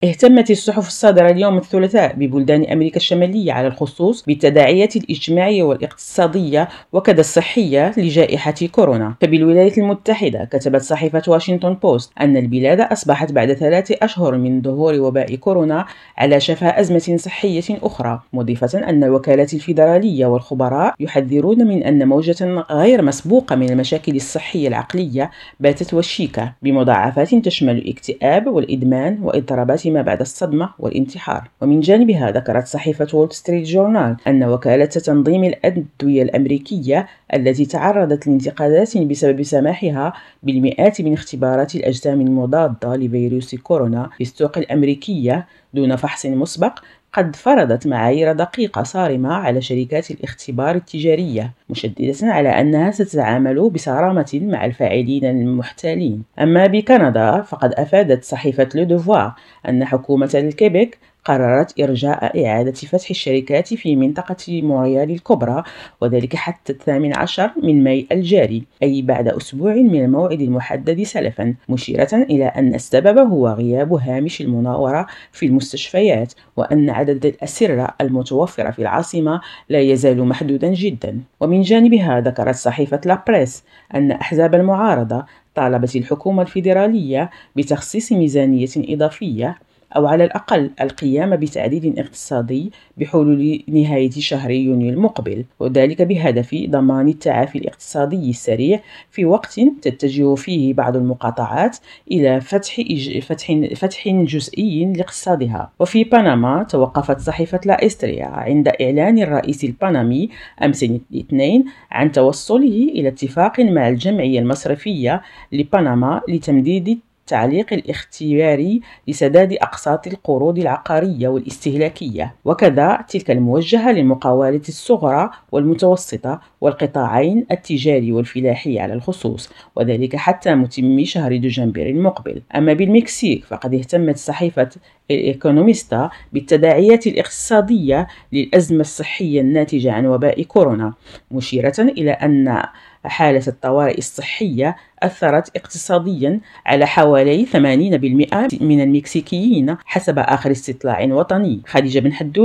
اهتمت الصحف الصادرة اليوم الثلاثاء ببلدان أمريكا الشمالية على الخصوص بالتداعيات الاجتماعية والاقتصادية وكذا الصحية لجائحة كورونا. فبالولايات المتحدة كتبت صحيفة واشنطن بوست أن البلاد أصبحت بعد 3 أشهر من ظهور وباء كورونا على شفا أزمة صحية أخرى، مضيفة أن الوكالات الفيدرالية والخبراء يحذرون من أن موجة غير مسبوقة من المشاكل الصحية العقلية باتت وشيكة بمضاعفات تشمل الاكتئاب والإدمان واضطرابات ما بعد الصدمة والانتحار. ومن جانبها ذكرت صحيفة وول ستريت جورنال أن وكالة تنظيم الأدوية الأمريكية التي تعرضت لانتقادات بسبب سماحها بالمئات من اختبارات الأجسام المضادة لفيروس كورونا في السوق الأمريكية دون فحص مسبق قد فرضت معايير دقيقة صارمة على شركات الاختبار التجارية، مشددة على أنها ستتعامل بصرامة مع الفاعلين المحتالين. أما بكندا فقد أفادت صحيفة لو دوفوار أن حكومة الكيبيك قررت إرجاء إعادة فتح الشركات في منطقة مونريال الكبرى، وذلك حتى 18 من ماي الجاري، أي بعد أسبوع من الموعد المحدد سلفا، مشيرة إلى أن السبب هو غياب هامش المناورة في المستشفيات، وأن عدد الأسرة المتوفرة في العاصمة لا يزال محدودا جدا. ومن جانبها ذكرت صحيفة لا بريس أن أحزاب المعارضة طالبت الحكومة الفيدرالية بتخصيص ميزانية إضافية أو على الأقل القيام بتعديل اقتصادي بحلول نهاية شهر يونيو المقبل، وذلك بهدف ضمان التعافي الاقتصادي السريع في وقت تتجه فيه بعض المقاطعات إلى فتح جزئي لاقتصادها. وفي بنما توقفت صحيفة لا إستريا عند إعلان الرئيس البنمي أمس الاثنين عن توصله إلى اتفاق مع الجمعية المصرفية لبنما لتمديد التعليق الاختياري لسداد أقساط القروض العقارية والاستهلاكية، وكذا تلك الموجهة للمقاولات الصغرى والمتوسطة والقطاعين التجاري والفلاحي على الخصوص، وذلك حتى متم شهر دجنبر المقبل. أما بالمكسيك فقد اهتمت صحيفة الإيكونوميستا بالتداعيات الاقتصادية للأزمة الصحية الناتجة عن وباء كورونا، مشيرة إلى أن حالة الطوارئ الصحية أثرت اقتصاديا على حوالي 80% من المكسيكيين حسب آخر استطلاع وطني. خديجة بن حدود.